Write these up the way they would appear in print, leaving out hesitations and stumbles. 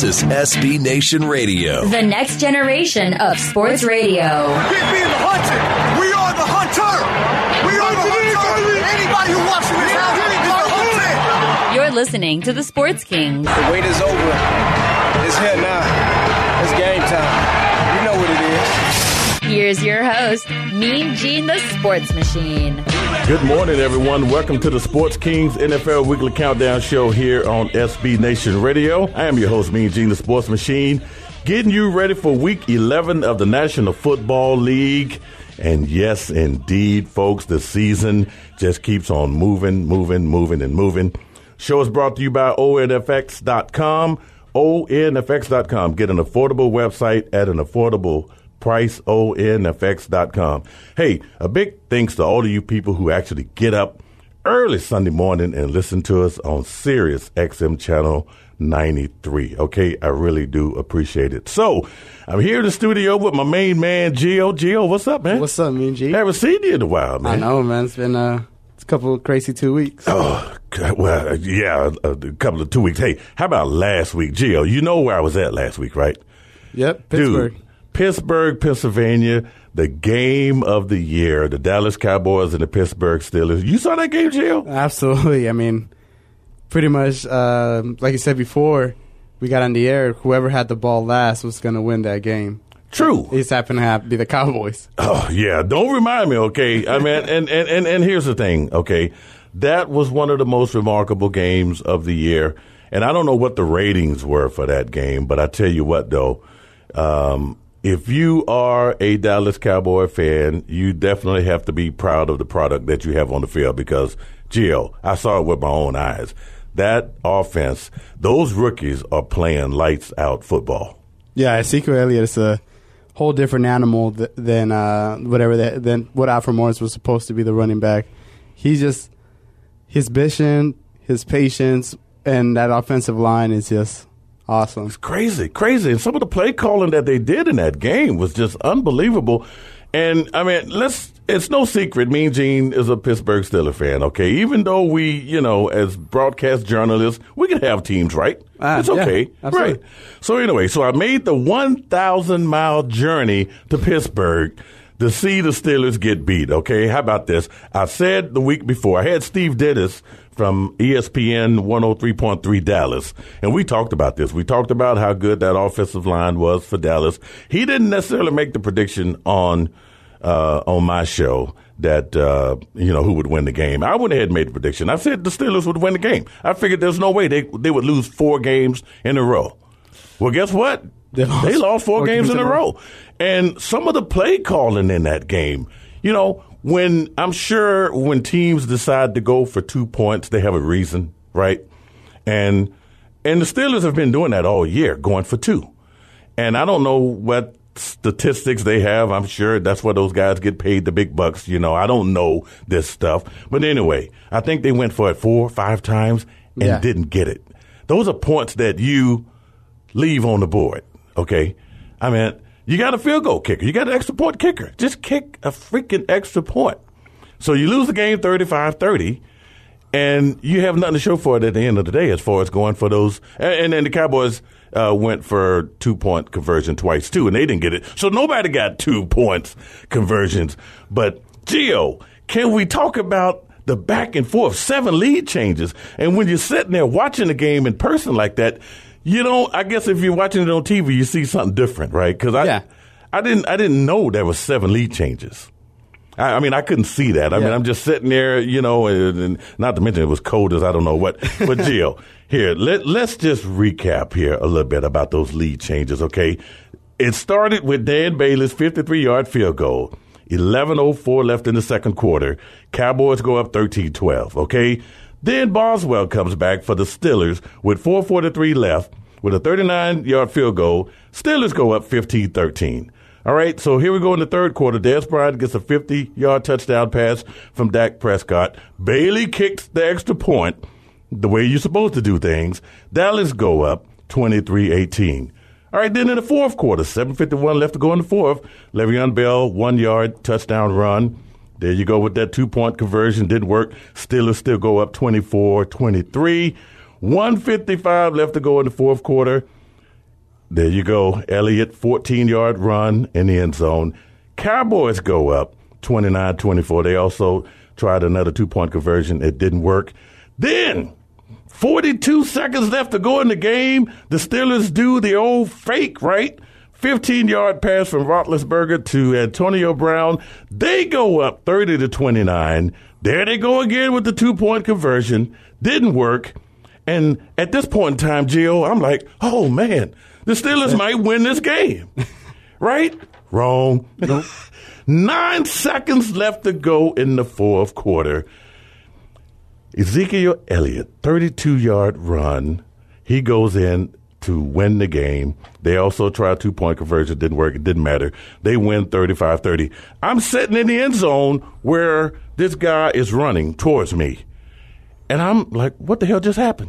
This is SB Nation Radio. The next generation of sports radio. Keep being the hunted. We are the hunter. We are the hunter. Anybody who walks in this house is the hunted. You're listening to the Sports Kings. The wait is over. It's here now. It's game time. You know what it is. Here's your host, Mean Gene the Sports Machine. Good morning, everyone. Welcome to the Sports Kings NFL Weekly Countdown Show here on SB Nation Radio. I am your host, Mean Gene the Sports Machine, getting you ready for Week 11 of the National Football League. And yes, indeed, folks, the season just keeps on moving. Show is brought to you by ONFX.com. ONFX.com. Get an affordable website at an affordable price. ONFX.com. Hey, a big thanks to all of you people who actually get up early Sunday morning and listen to us on Sirius XM channel 93. Okay, I really do appreciate it. So, I'm here in the studio with my main man, Gio. Gio, what's up, man? What's up, Mean G? Haven't seen you in a while, man. I know, man. It's been a couple of crazy 2 weeks. Oh, well, yeah, a couple of 2 weeks. Hey, how about last week, Gio? You know where I was at last week, right? Yep, Pittsburgh. Dude, Pittsburgh, Pennsylvania, the game of the year, the Dallas Cowboys and the Pittsburgh Steelers. You saw that game, Gio? Absolutely. I mean, pretty much, like you said before, we got on the air, whoever had the ball last was going to win that game. True. It just happened to be the Cowboys. Oh, yeah. Don't remind me, okay? I mean, and here's the thing, okay? That was one of the most remarkable games of the year. And I don't know what the ratings were for that game, but I tell you what, though, if you are a Dallas Cowboy fan, you definitely have to be proud of the product that you have on the field because, Gio, I saw it with my own eyes. That offense, those rookies are playing lights out football. Yeah, Ezekiel Elliott is a whole different animal than what Alfred Morris was supposed to be the running back. He's just his vision, his patience, and that offensive line is just awesome. It's crazy. And some of the play calling that they did in that game was just unbelievable. And, I mean, it's no secret, Mean Gene is a Pittsburgh Steelers fan, okay? Even though we, as broadcast journalists, we can have teams, right? It's okay. Yeah, absolutely. Right. So, anyway, I made the 1,000-mile journey to Pittsburgh to see the Steelers get beat, okay? How about this? I said the week before, I had Steve Dennis from ESPN 103.3 Dallas, and we talked about this. We talked about how good that offensive line was for Dallas. He didn't necessarily make the prediction on my show that, who would win the game. I went ahead and made the prediction. I said the Steelers would win the game. I figured there's no way they would lose 4 games in a row. Well, guess what? They lost 4 games in a row. And some of the play calling in that game, when teams decide to go for 2 points, they have a reason, right? And the Steelers have been doing that all year, going for 2. And I don't know what statistics they have. I'm sure that's where those guys get paid the big bucks. I don't know this stuff. But anyway, I think they went for it 4 or 5 times and didn't get it. Those are points that you leave on the board, okay? I mean, you got a field goal kicker. You got an extra point kicker. Just kick a freaking extra point. So you lose the game 35-30, and you have nothing to show for it at the end of the day as far as going for those. And then the Cowboys went for 2-point conversion twice, too, and they didn't get it. So nobody got 2 points conversions. But, Gio, can we talk about the back and forth, 7 lead changes? And when you're sitting there watching the game in person like that, I guess if you're watching it on TV, you see something different, right? Because I didn't know there was 7 lead changes. I mean, I couldn't see that. I mean, I'm just sitting there, and not to mention it was cold as I don't know what. But Gio, here, let's just recap here a little bit about those lead changes, okay? It started with Dan Bailey's 53-yard field goal. 11:04 left in the second quarter. Cowboys go up 13-12, okay? Then Boswell comes back for the Steelers with 4:43 left with a 39-yard field goal. Steelers go up 15-13. All right, so here we go in the third quarter. Dez Bryant gets a 50-yard touchdown pass from Dak Prescott. Bailey kicks the extra point, the way you're supposed to do things. Dallas go up 23-18. All right, then in the fourth quarter, 7:51 left to go in the fourth. Le'Veon Bell, 1-yard touchdown run. There you go with that 2-point conversion. Didn't work. Steelers still go up 24-23. 1:55 left to go in the fourth quarter. There you go. Elliott, 14-yard run in the end zone. Cowboys go up 29-24. They also tried another 2-point conversion. It didn't work. Then, 42 seconds left to go in the game. The Steelers do the old fake, right? 15-yard pass from Roethlisberger to Antonio Brown. They go up 30-29. There they go again with the 2-point conversion. Didn't work. And at this point in time, Gio, I'm like, oh, man, the Steelers might win this game. Right? Wrong. Nope. 9 seconds left to go in the fourth quarter. Ezekiel Elliott, 32-yard run. He goes in to win the game. They also tried 2-point conversion. Didn't work. It didn't matter. They win 35-30. I'm sitting in the end zone where this guy is running towards me. And I'm like, what the hell just happened?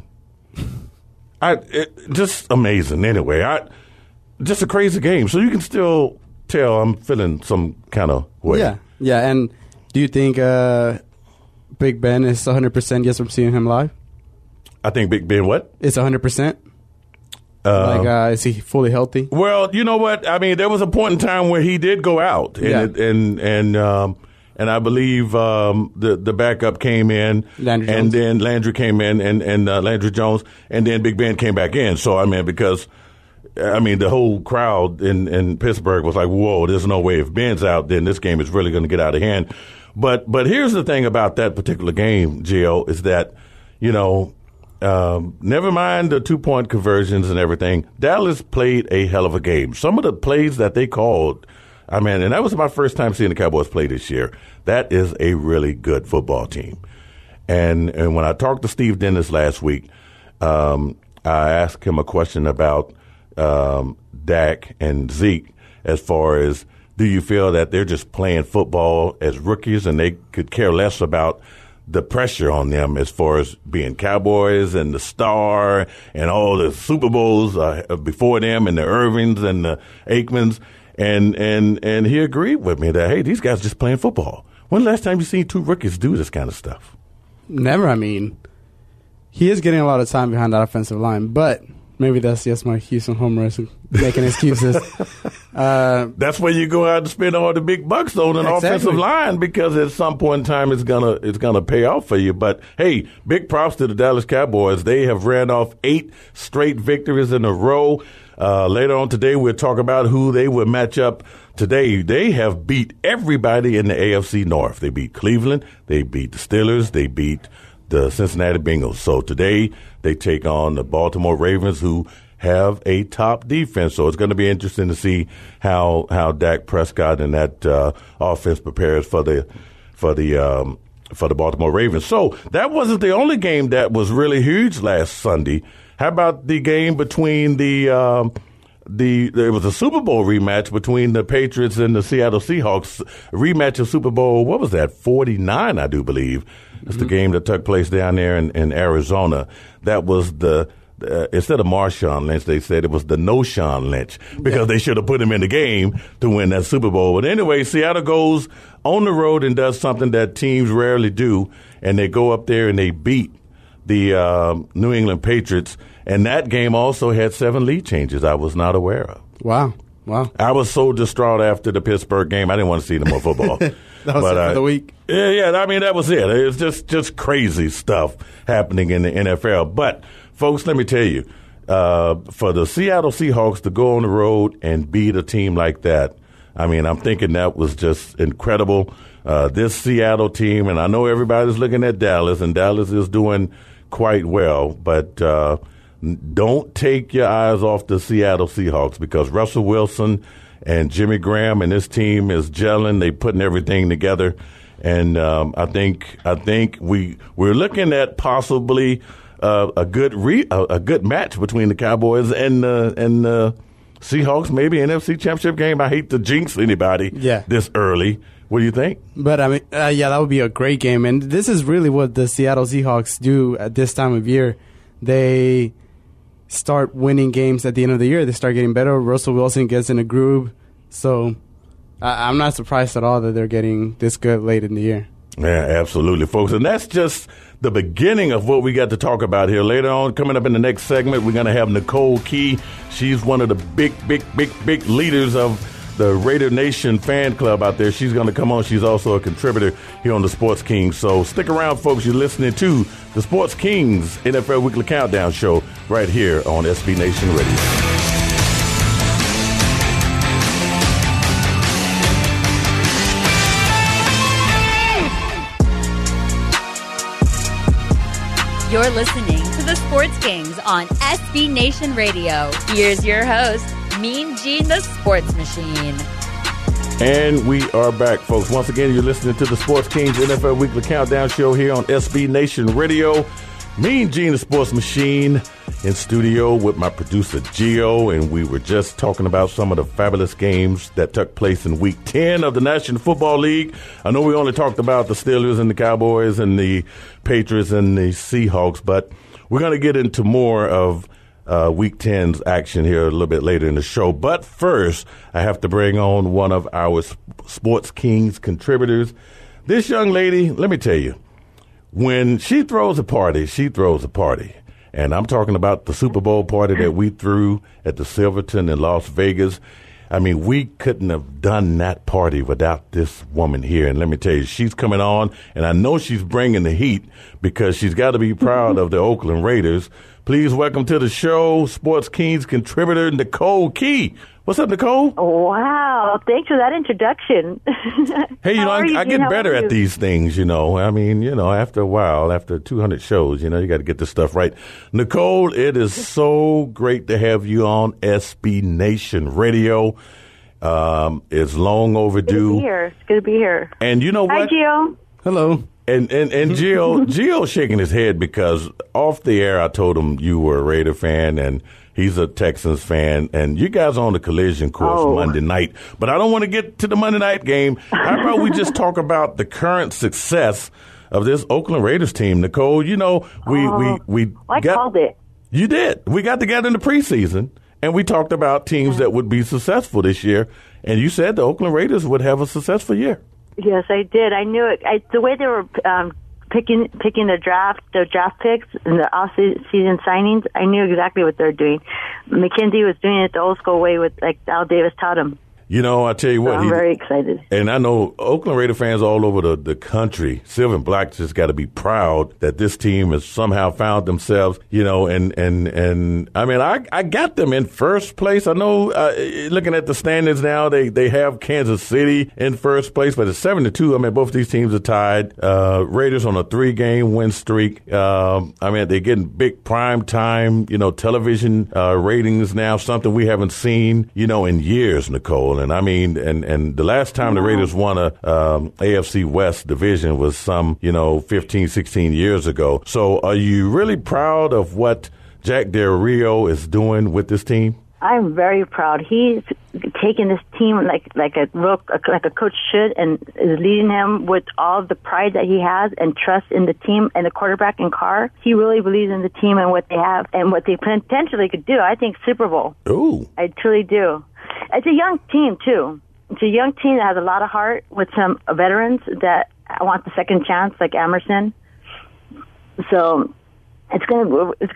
Just amazing. Anyway, just a crazy game. So you can still tell I'm feeling some kind of way. Yeah. And do you think Big Ben is 100% yes from seeing him live? I think Big Ben what? It's 100%. Is he fully healthy? Well, you know what? I mean, there was a point in time where he did go out, and I believe the backup came in, and then Landry came in, and Landry Jones, and then Big Ben came back in. So, I mean, because, the whole crowd in Pittsburgh was like, whoa, there's no way if Ben's out, then this game is really going to get out of hand. But here's the thing about that particular game, Gio, is that, never mind the 2-point conversions and everything, Dallas played a hell of a game. Some of the plays that they called, and that was my first time seeing the Cowboys play this year. That is a really good football team. And when I talked to Steve Dennis last week, I asked him a question about Dak and Zeke as far as, do you feel that they're just playing football as rookies and they could care less about the pressure on them as far as being Cowboys and the star and all the Super Bowls before them and the Irvings and the Aikmans? And he agreed with me that, hey, these guys just playing football. When's the last time you seen two rookies do this kind of stuff? Never. He is getting a lot of time behind that offensive line, but maybe that's just my Houston homers making excuses. That's where you go out and spend all the big bucks on an offensive line, because at some point in time it's gonna pay off for you. But hey, big props to the Dallas Cowboys. They have ran off 8 straight victories in a row. Later on today, we'll talk about who they will match up today. They have beat everybody in the AFC North. They beat Cleveland. They beat the Steelers. They beat the Cincinnati Bengals. So today they take on the Baltimore Ravens, who have a top defense. So it's going to be interesting to see how Dak Prescott and that offense prepares for the Baltimore Ravens. So that wasn't the only game that was really huge last Sunday. How about the game between there was a Super Bowl rematch between the Patriots and the Seattle Seahawks. Rematch of Super Bowl, what was that, 49, I do believe. It's the game that took place down there in Arizona. That was instead of Marshawn Lynch, they said it was the no-Shawn Lynch, because they should have put him in the game to win that Super Bowl. But anyway, Seattle goes on the road and does something that teams rarely do, and they go up there and they beat the New England Patriots. And that game also had 7 lead changes I was not aware of. Wow. I was so distraught after the Pittsburgh game. I didn't want to see no more football. That was it for the week. Yeah. That was it. It was just crazy stuff happening in the NFL. But, folks, let me tell you, for the Seattle Seahawks to go on the road and beat a team like that, I'm thinking that was just incredible. This Seattle team, and I know everybody's looking at Dallas, and Dallas is doing quite well, but don't take your eyes off the Seattle Seahawks, because Russell Wilson and Jimmy Graham and this team is gelling. They putting everything together, and I think we're looking at possibly a good match between the Cowboys and the Seahawks, maybe an NFC Championship game. I hate to jinx anybody this early. What do you think? But, that would be a great game. And this is really what the Seattle Seahawks do at this time of year. They start winning games at the end of the year. They start getting better. Russell Wilson gets in a groove. So I'm not surprised at all that they're getting this good late in the year. Yeah, absolutely, folks. And that's just the beginning of what we got to talk about here. Later on, coming up in the next segment, we're going to have Nicole Key. She's one of the big leaders of the Raider Nation fan club out there. She's going to come on. She's also a contributor here on the Sports Kings. So stick around, folks. You're listening to the Sports Kings NFL Weekly Countdown Show right here on SB Nation Radio. You're listening to the Sports Kings on SB Nation Radio. Here's your host, Mean Gene, the Sports Machine. And we are back, folks. Once again, you're listening to the Sports Kings NFL Weekly Countdown Show here on SB Nation Radio. Mean Gene, the Sports Machine, in studio with my producer, Gio, and we were just talking about some of the fabulous games that took place in Week 10 of the National Football League. I know we only talked about the Steelers and the Cowboys and the Patriots and the Seahawks, but we're going to get into more of Week 10's action here a little bit later in the show. But first, I have to bring on one of our Sports Kings contributors. This young lady, let me tell you, when she throws a party, she throws a party. And I'm talking about the Super Bowl party that we threw at the Silverton in Las Vegas. I mean, we couldn't have done that party without this woman here. And let me tell you, she's coming on, and I know she's bringing the heat because she's got to be proud of the Oakland Raiders. Please welcome to the show, Sports Kings contributor Nicole Key. What's up, Nicole? Wow, thanks for that introduction. Hey, I get better at these things, I mean, after a while, after 200 shows, you got to get this stuff right. Nicole, it is so great to have you on SB Nation Radio. It's long overdue. It's good to be here. And you know what? Hi, Gio. Hello. And Gio's shaking his head because off the air I told him you were a Raider fan and he's a Texans fan, and you guys are on the collision course Monday night. But I don't want to get to the Monday night game. How about we just talk about the current success of this Oakland Raiders team, Nicole? I called it. You did. We got together in the preseason, and we talked about teams that would be successful this year, and you said the Oakland Raiders would have a successful year. Yes, I did. I knew it. The way they were picking the draft picks and the off-season signings, I knew exactly what they're doing. McKenzie was doing it the old school way with like Al Davis taught him. I tell you what. So I'm very excited. And I know Oakland Raider fans all over the country, Silver and Black, just got to be proud that this team has somehow found themselves, and I mean, I got them in first place. I know, looking at the standings now, they have Kansas City in first place, but it's 7-2. I mean, both these teams are tied. Raiders on a 3-game win streak. I mean, they're getting big prime time, television ratings now, something we haven't seen, in years, Nicole. And I mean, and the last time the Raiders won a AFC West division was some, 15, 16 years ago. So are you really proud of what Jack Del Rio is doing with this team? I'm very proud. He's taking this team like a coach should, and is leading him with all the pride that he has and trust in the team and the quarterback and Carr. He really believes in the team and what they have and what they potentially could do. I think Super Bowl. Ooh. I truly do. It's a young team, too. It's a young team that has a lot of heart with some veterans that want the second chance, like Emerson. So it's going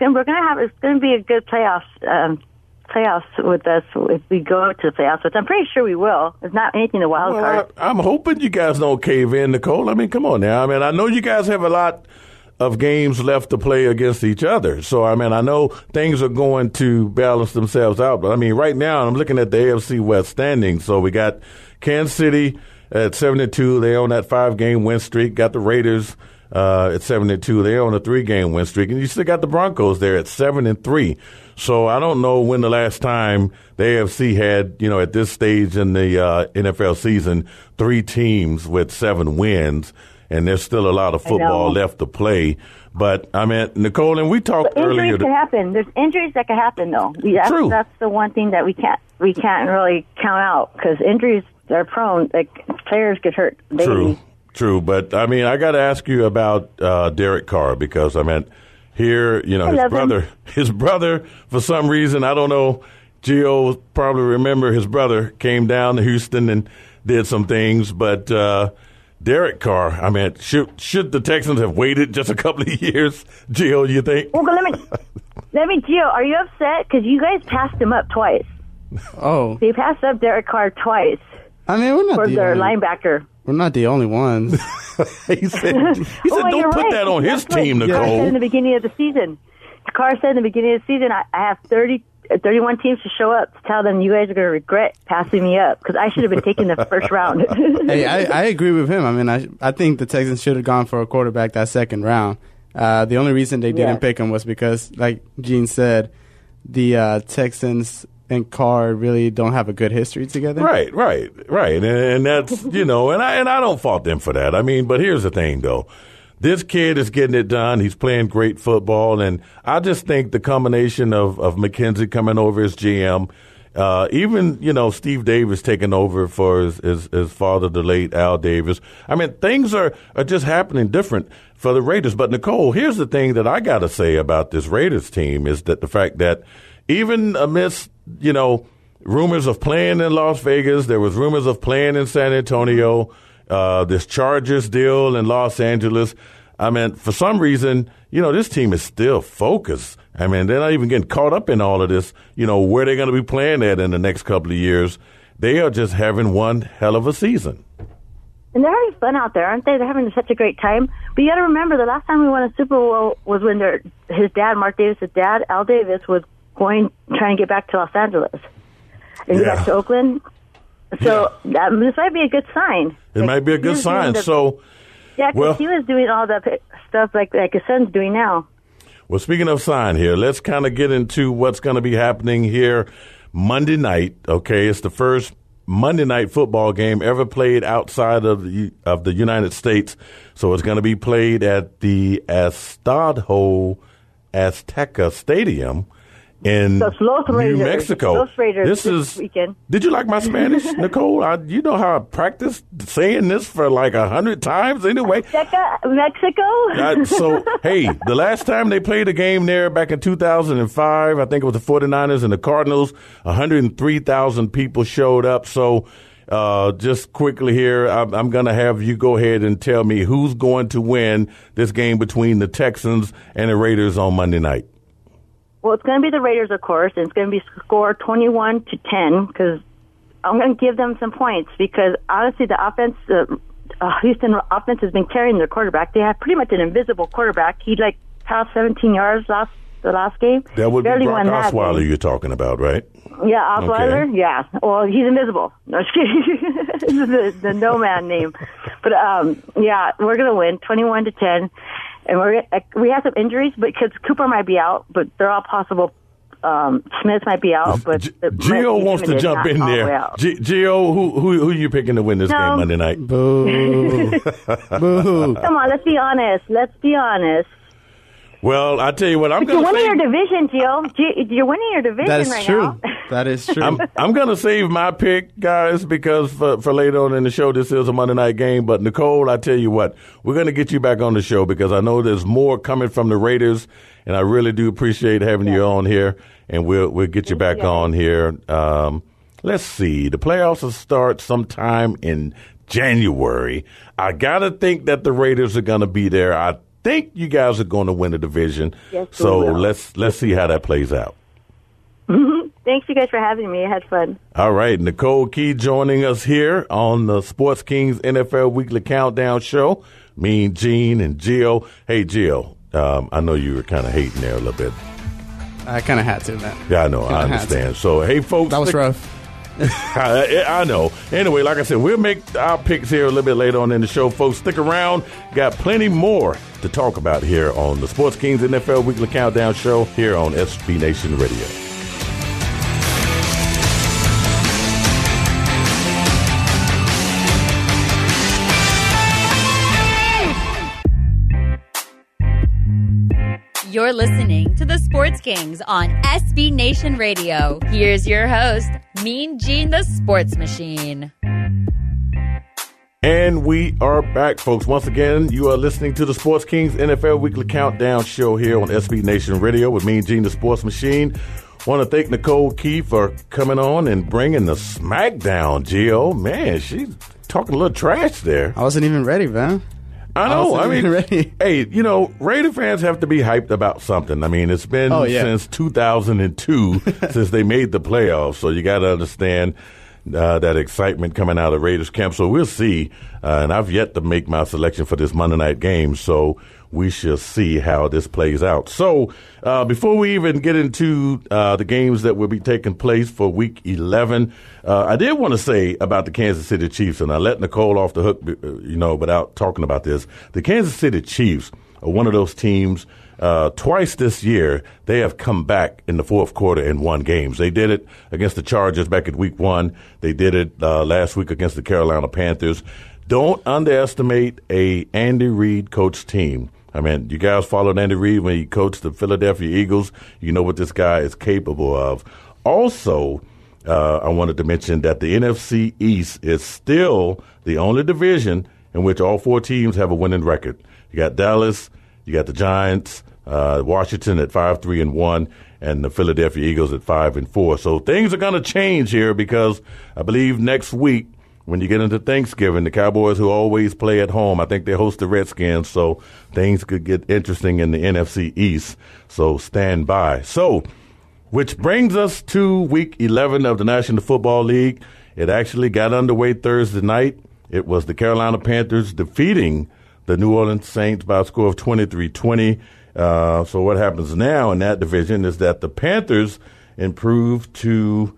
to be a good playoffs with us if we go to the playoffs, which I'm pretty sure we will. It's not anything the wild card. I'm hoping you guys don't cave in, Nicole. I mean, come on now. I mean, I know you guys have a lot of games left to play against each other. So, I mean, I know things are going to balance themselves out. But, I mean, right now I'm looking at the AFC West standings. So we got Kansas City at 7-2. They own that 5-game win streak. Got the Raiders at 7-2. They own a 3-game win streak. And you still got the Broncos there at 7-3. So I don't know when the last time the AFC had, at this stage in the NFL season, 3 teams with 7 wins. And there's still a lot of football left to play. But, I mean, Nicole, and we talked earlier. Injuries can happen. There's injuries that can happen, though. True. That's the one thing that we can't really count out, because injuries are prone. Like, players get hurt daily. True. But, I mean, I got to ask you about Derek Carr, because, I mean, here, his brother, for some reason, I don't know, Gio probably remember his brother came down to Houston and did some things, but Derek Carr, I mean, should the Texans have waited just a couple of years, Gio, you think? Well, let me, Gio, are you upset? Because you guys passed him up twice. Oh. They passed up Derek Carr twice. I mean, we're not for their linebacker. We're not the only ones. he said don't put that on his team, Nicole. Carr said in the beginning of the season. Carr said in the beginning of the season, I have 31 teams to show up to tell them you guys are going to regret passing me up because I should have been taking the first round. Hey, I agree with him. I mean, I think the Texans should have gone for a quarterback that second round. The only reason they didn't pick him was because, like Gene said, the Texans and Carr really don't have a good history together. Right. And that's, and I don't fault them for that. I mean, but here's the thing, though. This kid is getting it done. He's playing great football. And I just think the combination of McKenzie coming over as GM, even, Steve Davis taking over for his father, the late Al Davis. I mean, things are just happening different for the Raiders. But, Nicole, here's the thing that I got to say about this Raiders team is that the fact that even amidst, rumors of playing in Las Vegas, there was rumors of playing in San Antonio, this Chargers deal in Los Angeles. I mean, for some reason, this team is still focused. I mean, they're not even getting caught up in all of this, where they're going to be playing at in the next couple of years. They are just having one hell of a season. And they're having fun out there, aren't they? They're having such a great time. But you got to remember, the last time we won a Super Bowl was when his dad, Mark Davis' dad, Al Davis, was trying to get back to Los Angeles. And he got to Oakland. So this might be a good sign. It might be a good sign. Because he was doing all the stuff like his son's doing now. Well, speaking of sign here, let's kind of get into what's going to be happening here Monday night. Okay, it's the first Monday night football game ever played outside of the United States. So it's going to be played at the Estadio Azteca Stadium in New Mexico. Los Raiders this weekend. Did you like my Spanish, Nicole? You know how I practiced saying this for like 100 times anyway. Mexico? So, hey, the last time they played a game there back in 2005, I think it was the 49ers and the Cardinals, 103,000 people showed up. So just quickly here, I'm going to have you go ahead and tell me who's going to win this game between the Texans and the Raiders on Monday night. Well, it's going to be the Raiders, of course, and it's going to be scored 21-10 because I'm going to give them some points because, honestly, the offense, Houston offense has been carrying their quarterback. They have pretty much an invisible quarterback. He, passed 17 yards the last game. That would be Brock Osweiler you're talking about, right? Yeah, Osweiler, okay. Yeah. Well, he's invisible. No, just kidding. the no-man name. But, we're going to win 21-10. And we have some injuries because Cooper might be out, but they're all possible. Smith might be out, but Gio wants to jump in there. Gio, who are you picking to win this game Monday night? Boo! Boo! Come on, let's be honest. Well, I tell you what, I'm going to You're winning your division, Gio. You're winning your division that is right true. now. That is true. I'm going to save my pick, guys, because for later on in the show, this is a Monday night game. But, Nicole, I tell you what, we're going to get you back on the show because I know there's more coming from the Raiders, and I really do appreciate having you on here, and we'll get you back on here. Let's see. The playoffs will start sometime in January. I got to think that the Raiders are going to be there. I think you guys are going to win the division. Yes, so let's see how that plays out. Thanks, you guys, for having me. I had fun. All right. Nicole Key joining us here on the Sports Kings NFL Weekly Countdown Show. Me, Gene, and Gio. Hey, Gio, I know you were kind of hating there a little bit. I kind of had to, man. Yeah, I know. I understand. So, hey, folks. That was rough. I know. Anyway, like I said, we'll make our picks here a little bit later on in the show. Folks, stick around. Got plenty more to talk about here on the Sports Kings NFL Weekly Countdown Show here on SB Nation Radio. You're listening to the Sports Kings on SB Nation Radio. Here's your host, Mean Gene the Sports Machine. And we are back, folks. Once again, you are listening to the Sports Kings NFL Weekly Countdown Show here on SB Nation Radio with Mean Gene the Sports Machine. Want to thank Nicole Key for coming on and bringing the smackdown, Gio. Man, talking a little trash there. I wasn't even ready, man. I know. I mean, ready. Hey, Raider fans have to be hyped about something. I mean, it's been since 2002 since they made the playoffs, so you got to understand that excitement coming out of Raiders camp. So we'll see. And I've yet to make my selection for this Monday night game, so we shall see how this plays out. So before we even get into the games that will be taking place for Week 11, I did want to say about the Kansas City Chiefs, and I let Nicole off the hook, without talking about this. The Kansas City Chiefs are one of those teams. Twice this year, they have come back in the fourth quarter and won games. They did it against the Chargers back at Week 1. They did it last week against the Carolina Panthers. Don't underestimate a Andy Reid coach team. I mean, you guys followed Andy Reid when he coached the Philadelphia Eagles. You know what this guy is capable of. Also, I wanted to mention that the NFC East is still the only division in which all four teams have a winning record. You got Dallas, you got the Giants, Washington at 5-3-1, and the Philadelphia Eagles at 5-4. So things are going to change here because I believe next week, when you get into Thanksgiving, the Cowboys, who always play at home, I think they host the Redskins, so things could get interesting in the NFC East. So stand by. So, which brings us to Week 11 of the National Football League. It actually got underway Thursday night. It was the Carolina Panthers defeating the New Orleans Saints by a score of 23-20. So what happens now in that division is that the Panthers improved to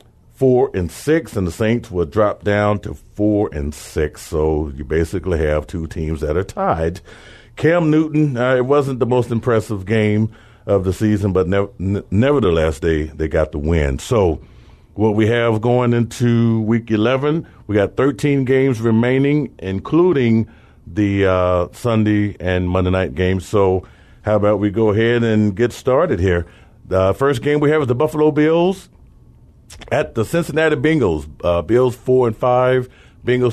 4-6, and the Saints will drop down to 4-6. So you basically have two teams that are tied. Cam Newton, it wasn't the most impressive game of the season, but nevertheless, they got the win. So what we have going into Week 11, we got 13 games remaining, including the Sunday and Monday night games. So how about we go ahead and get started here? The first game we have is the Buffalo Bills at the Cincinnati Bengals. Bills 4-5, Bengals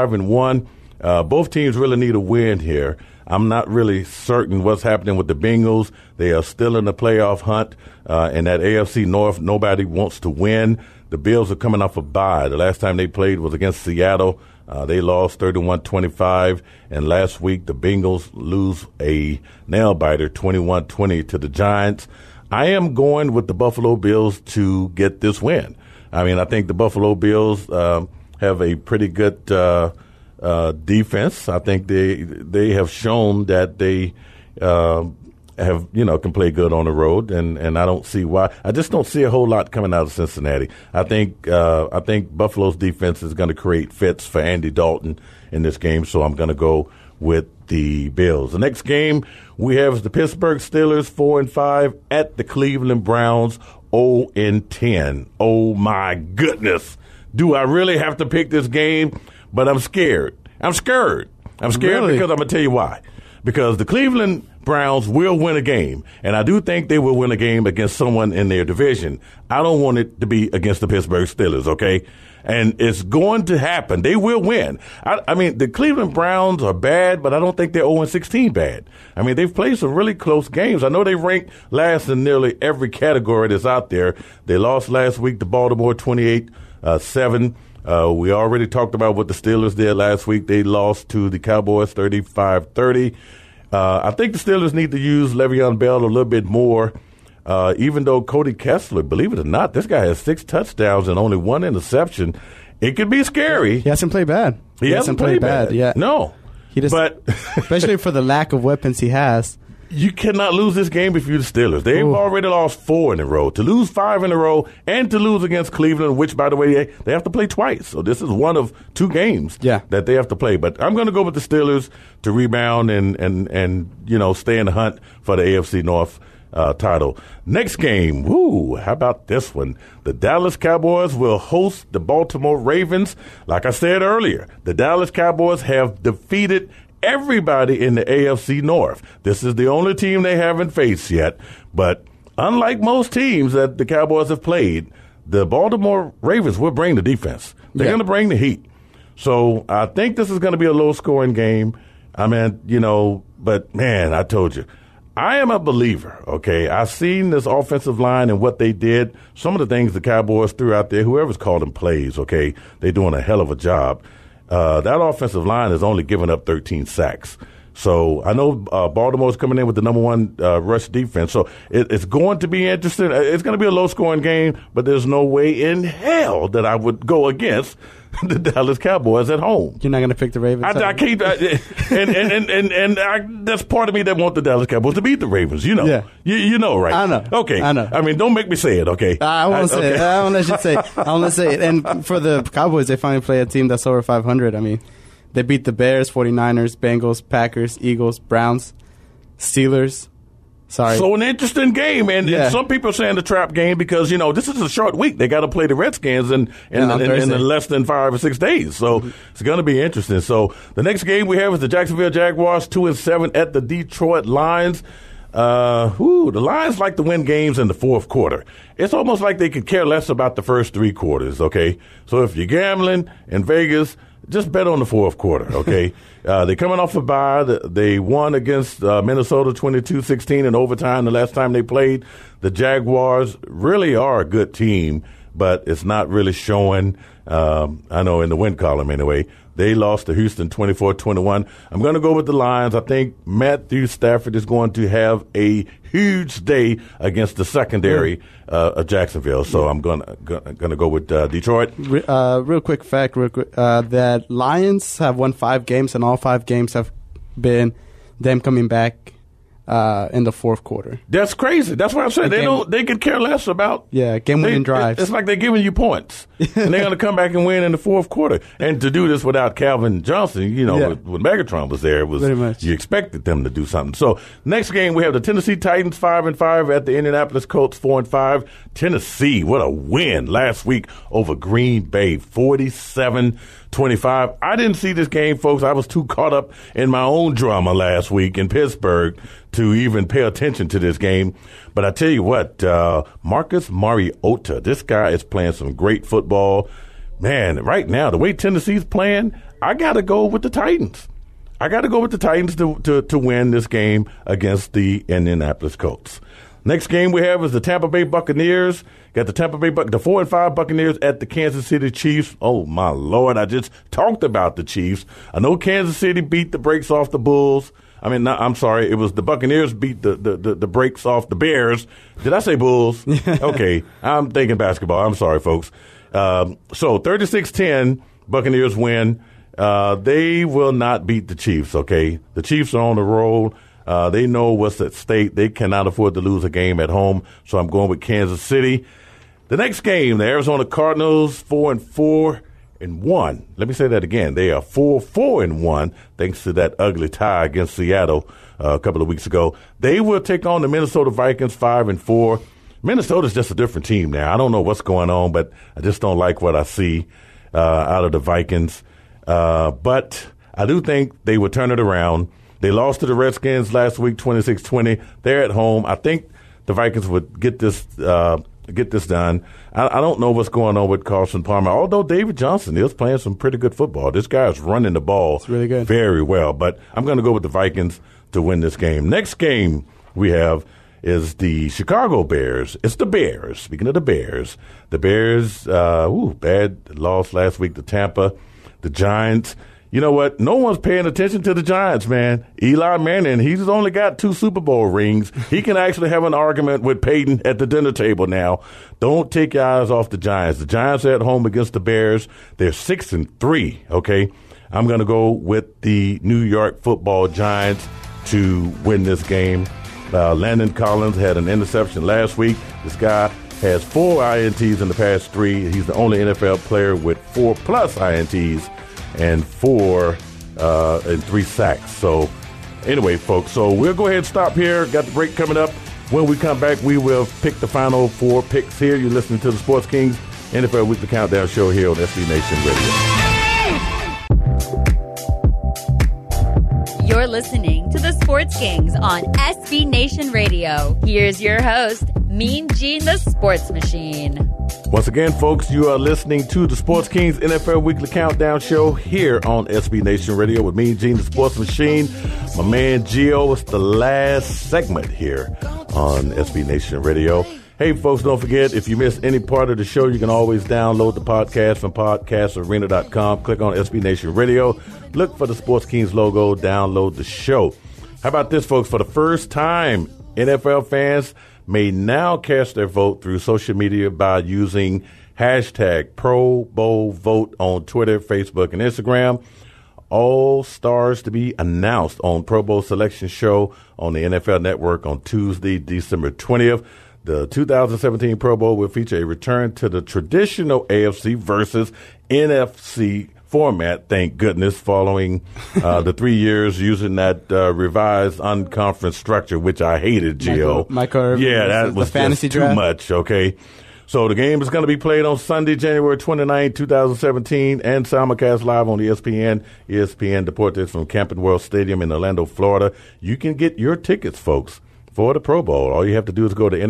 3-5-1. Both teams really need a win here. I'm not really certain what's happening with the Bengals. They are still in the playoff hunt. In that AFC North, nobody wants to win. The Bills are coming off a bye. The last time they played was against Seattle. They lost 31-25. And last week, the Bengals lose a nail-biter 21-20 to the Giants. I am going with the Buffalo Bills to get this win. I mean, I think the Buffalo Bills have a pretty good defense. I think they have shown that they can play good on the road, and I don't see why. I just don't see a whole lot coming out of Cincinnati. I think Buffalo's defense is going to create fits for Andy Dalton in this game, so I'm going to go with the Bills. The next game we have is the Pittsburgh Steelers 4-5 at the Cleveland Browns 0-10. Oh my goodness. Do I really have to pick this game? But I'm scared. I'm scared really? Because I'm going to tell you why. Because the Cleveland Browns will win a game, and I do think they will win a game against someone in their division. I don't want it to be against the Pittsburgh Steelers, okay? And it's going to happen. They will win. I mean, the Cleveland Browns are bad, but I don't think they're 0-16 bad. I mean, they've played some really close games. I know they rank last in nearly every category that's out there. They lost last week to Baltimore 28-7. We already talked about what the Steelers did last week. They lost to the Cowboys 35-30. I think the Steelers need to use Le'Veon Bell a little bit more. Even though Cody Kessler, believe it or not, this guy has 6 touchdowns and only 1 interception. It could be scary. He hasn't played bad. He hasn't played bad. Yeah. No. But especially for the lack of weapons he has. You cannot lose this game if you're the Steelers. They've already lost 4 in a row. To lose 5 in a row and to lose against Cleveland, which, by the way, they have to play twice. So this is one of 2 games that they have to play. But I'm going to go with the Steelers to rebound and stay in the hunt for the AFC North title. Next game, how about this one? The Dallas Cowboys will host the Baltimore Ravens. Like I said earlier, the Dallas Cowboys have defeated everybody in the AFC North. This is the only team they haven't faced yet. But unlike most teams that the Cowboys have played, the Baltimore Ravens will bring the defense. They're going to bring the heat. So I think this is going to be a low-scoring game. I mean, but, man, I told you. I am a believer, okay? I've seen this offensive line and what they did. Some of the things the Cowboys threw out there, whoever's called them plays, okay, they're doing a hell of a job. that offensive line has only given up 13 sacks. So I know Baltimore's coming in with the number one rush defense. So it's going to be interesting. It's going to be a low-scoring game, but there's no way in hell that I would go against the Dallas Cowboys at home. You're not going to pick the Ravens? I keep and that's part of me that want the Dallas Cowboys to beat the Ravens. You know, yeah. you know, right? I know. Okay, I know. I mean, don't make me say it. Okay, I won't say it. I won't let you say it. I won't let you say it. And for the Cowboys, they finally play a team that's over 500. I mean, they beat the Bears, 49ers, Bengals, Packers, Eagles, Browns, Steelers. Sorry. So an interesting game, and some people are saying the trap game because, you know, this is a short week. They got to play the Redskins in less than 5 or 6 days. So it's going to be interesting. So the next game we have is the Jacksonville Jaguars, 2-7 at the Detroit Lions. The Lions like to win games in the fourth quarter. It's almost like they could care less about the first 3 quarters, okay? So if you're gambling in Vegas, just bet on the fourth quarter, okay? They're coming off a bye. They won against Minnesota 22-16 in overtime the last time they played. The Jaguars really are a good team, but it's not really showing, I know in the win column anyway. They lost to Houston 24-21. I'm going to go with the Lions. I think Matthew Stafford is going to have a huge day against the secondary of Jacksonville. So I'm going to go with Detroit. Real quick fact, that Lions have won 5 games, and all 5 games have been them coming back in the fourth quarter. That's crazy. That's what I'm saying. They could care less about game-winning drives. It's like they're giving you points, and they're going to come back and win in the fourth quarter. And to do this without Calvin Johnson, you know, when Megatron was there, you expected them to do something. So next game we have the Tennessee Titans 5-5 at the Indianapolis Colts 4-5. Tennessee, what a win last week over Green Bay, 47-25. I didn't see this game, folks. I was too caught up in my own drama last week in Pittsburgh to even pay attention to this game. But I tell you what, Marcus Mariota, this guy is playing some great football. Man, right now, the way Tennessee's playing, I got to go with the Titans. I got to go with the Titans to win this game against the Indianapolis Colts. Next game we have is the Tampa Bay Buccaneers. Got the the 4-5 Buccaneers at the Kansas City Chiefs. Oh, my Lord, I just talked about the Chiefs. I know Kansas City beat the brakes off the Bulls. I mean, I'm sorry. It was the Buccaneers beat the brakes off the Bears. Did I say Bulls? Okay. I'm thinking basketball. I'm sorry, folks. So 36-10, Buccaneers win. They will not beat the Chiefs, okay? The Chiefs are on the roll. They know what's at stake. They cannot afford to lose a game at home, so I'm going with Kansas City. The next game, the Arizona Cardinals, 4-4-1. Let me say that again. They are 4-4-1, thanks to that ugly tie against Seattle a couple of weeks ago. They will take on the Minnesota Vikings, 5-4. Minnesota's just a different team now. I don't know what's going on, but I just don't like what I see out of the Vikings. But I do think they will turn it around. They lost to the Redskins last week, 26-20. They're at home. I think the Vikings would get this done. I don't know what's going on with Carson Palmer, although David Johnson is playing some pretty good football. This guy is running the ball really good. Very well. But I'm going to go with the Vikings to win this game. Next game we have is the Chicago Bears. It's the Bears. Speaking of the Bears, bad loss last week to Tampa. The Giants. You know what? No one's paying attention to the Giants, man. Eli Manning, he's only got 2 Super Bowl rings. He can actually have an argument with Peyton at the dinner table now. Don't take your eyes off the Giants. The Giants are at home against the Bears. They're 6-3, okay? I'm going to go with the New York Football Giants to win this game. Landon Collins had an interception last week. This guy has 4 INTs in the past 3. He's the only NFL player with 4+ INTs. And 4 and 3 sacks. So anyway, folks, so we'll go ahead and stop here. Got the break coming up. When we come back, we will pick the final 4 picks here. You're listening to the Sports Kings NFL Weekly Countdown Show here on SB Nation Radio. You're listening to the Sports Kings on SB Nation Radio. Here's your host, Mean Gene the Sports Machine. Once again, folks, you are listening to the Sports Kings NFL Weekly Countdown Show here on SB Nation Radio with me, Gene the Sports Machine. My man Gio, it's the last segment here on SB Nation Radio. Hey, folks, don't forget, if you missed any part of the show, you can always download the podcast from podcastarena.com. Click on SB Nation Radio. Look for the Sports Kings logo. Download the show. How about this, folks? For the first time, NFL fans may now cast their vote through social media by using hashtag Pro Bowl Vote on Twitter, Facebook, and Instagram. All stars to be announced on Pro Bowl Selection Show on the NFL Network on Tuesday, December 20th. The 2017 Pro Bowl will feature a return to the traditional AFC versus NFC format, thank goodness, following the 3 years using that revised unconference structure, which I hated, Gio. Yeah, that was just too much, okay? So the game is going to be played on Sunday, January 29, 2017, and simulcast live on ESPN Deportes from Camping World Stadium in Orlando, Florida. You can get your tickets, folks, for the Pro Bowl. All you have to do is go to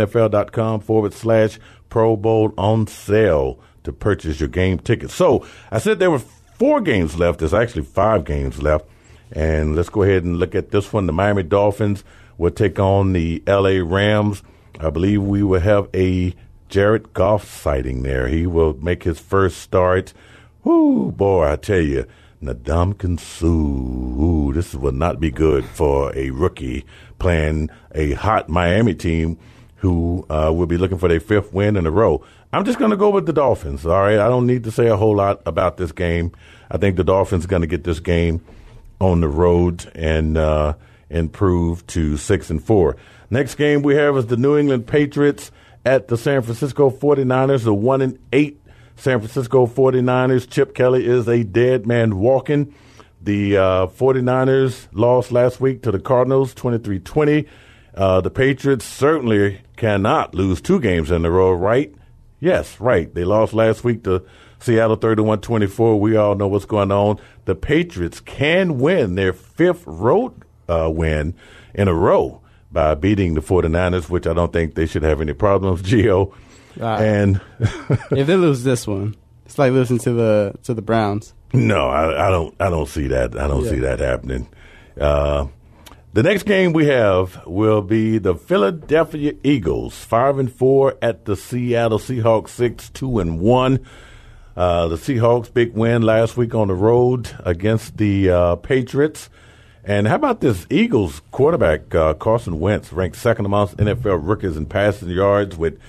NFL.com/Pro Bowl on sale to purchase your game tickets. So I said there were 4 games left. There's actually 5 games left. And let's go ahead and look at this one. The Miami Dolphins will take on the L.A. Rams. I believe we will have a Jared Goff sighting there. He will make his first start. Whoo, boy, I tell you, Ndamukong Suh. This will not be good for a rookie playing a hot Miami team who will be looking for their 5th win in a row. I'm just going to go with the Dolphins, all right? I don't need to say a whole lot about this game. I think the Dolphins are going to get this game on the road and improve to 6-4. Next game we have is the New England Patriots at the San Francisco 49ers, the 1-8 San Francisco 49ers. Chip Kelly is a dead man walking. The 49ers lost last week to the Cardinals, 23-20. The Patriots certainly cannot lose 2 games in a row, right? Yes, right. They lost last week to Seattle 31-24. We all know what's going on. The Patriots can win their 5th road win in a row by beating the 49ers, which I don't think they should have any problems, Gio. And if they lose this one, it's like losing to the Browns. No, I don't see that. I don't see that happening. The next game we have will be the Philadelphia Eagles, 5-4 at the Seattle Seahawks, 6-2-1. The Seahawks big win last week on the road against the Patriots. And how about this Eagles quarterback, Carson Wentz, ranked 2nd amongst NFL rookies in passing yards with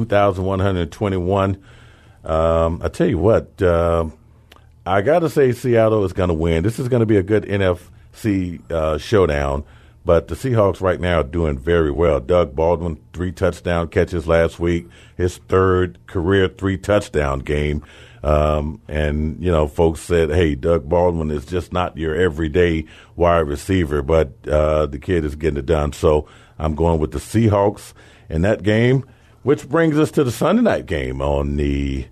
2,121. I tell you what, I got to say Seattle is going to win. This is going to be a good NFC showdown, but the Seahawks right now are doing very well. Doug Baldwin, 3 touchdown catches last week, his 3rd career 3-touchdown game. And, you know, folks said, hey, Doug Baldwin is just not your everyday wide receiver, but the kid is getting it done. So I'm going with the Seahawks in that game, which brings us to the Sunday night game on the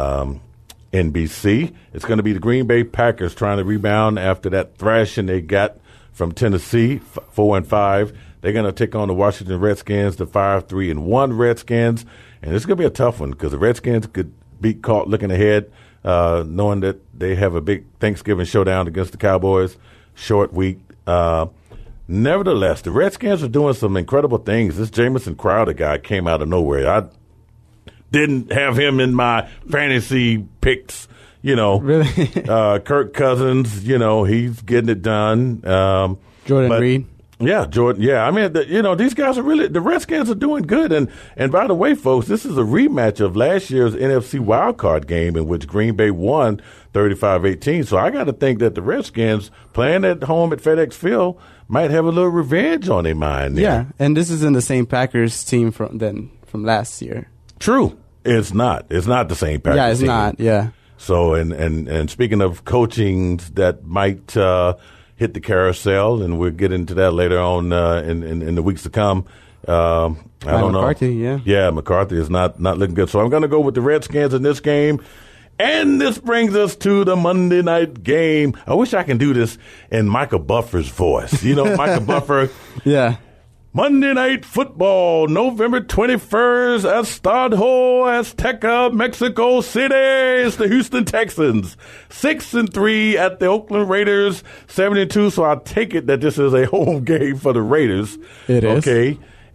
NBC. It's going to be the Green Bay Packers trying to rebound after that thrashing they got from Tennessee, 4-5. They're going to take on the Washington Redskins, the 5-3-1 Redskins. And it's going to be a tough one because the Redskins could be caught looking ahead, knowing that they have a big Thanksgiving showdown against the Cowboys, short week. Nevertheless, the Redskins are doing some incredible things. This Jamison Crowder guy came out of nowhere. I didn't have him in my fantasy picks, you know. Really? Kirk Cousins, you know, he's getting it done. Jordan Reed. Yeah, Jordan. Yeah, I mean, these guys are really – the Redskins are doing good. And by the way, folks, this is a rematch of last year's NFC wildcard game in which Green Bay won 35-18. So I got to think that the Redskins playing at home at FedEx Field might have a little revenge on their mind there. Yeah, and this isn't the same Packers team from last year. True. It's not. It's not the same Packers team. Yeah, it's not. Yeah. So, and speaking of coaching that might hit the carousel, and we'll get into that later on in the weeks to come. I don't McCarthy, know. Yeah. Yeah, McCarthy is not looking good. So I'm going to go with the Redskins in this game. And this brings us to the Monday night game. I wish I can do this in Michael Buffer's voice. You know, Michael Buffer. Yeah. Monday Night Football, November 21st at Estadio Azteca, Mexico City. It's the Houston Texans, 6-3 at the Oakland Raiders, 7-2. So I take it that this is a home game for the Raiders. It is. Okay.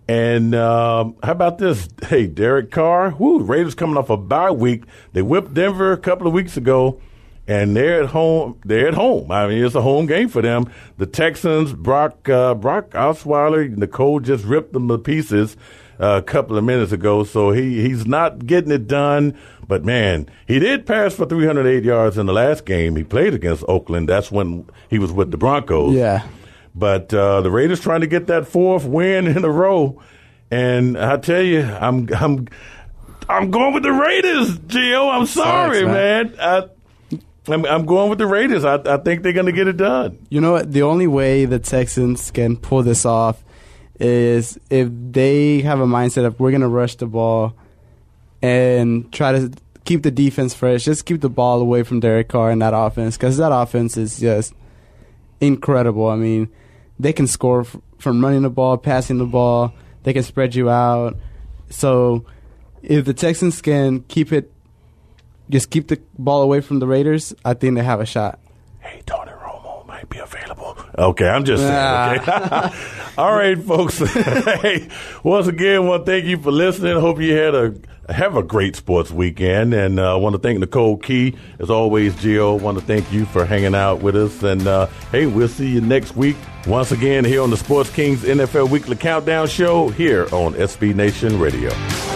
And how about this? Hey, Derek Carr, Raiders coming off a bye week. They whipped Denver a couple of weeks ago, and they're at home. I mean, it's a home game for them. The Texans, Brock Osweiler, Nicole just ripped them to pieces a couple of minutes ago, so he's not getting it done. But, man, he did pass for 308 yards in the last game he played against Oakland. That's when he was with the Broncos. Yeah. But the Raiders trying to get that fourth win in a row, and I tell you, I'm going with the Raiders, Gio. I'm sorry, man. I'm going with the Raiders. I think they're going to get it done. You know what? The only way the Texans can pull this off is if they have a mindset of we're going to rush the ball and try to keep the defense fresh, just keep the ball away from Derek Carr and that offense, because that offense is just incredible. I mean, they can score from running the ball, passing the ball. They can spread you out. So if the Texans can keep the ball away from the Raiders, I think they have a shot. Hey, Tony Romo might be available. Okay, I'm just saying. Okay. All right, folks. Hey, once again, I want to thank you for listening. Hope you have a great sports weekend. And I want to thank Nicole Key. As always, Gio, I want to thank you for hanging out with us. And, hey, we'll see you next week. Once again, here on the Sports Kings NFL Weekly Countdown Show here on SB Nation Radio.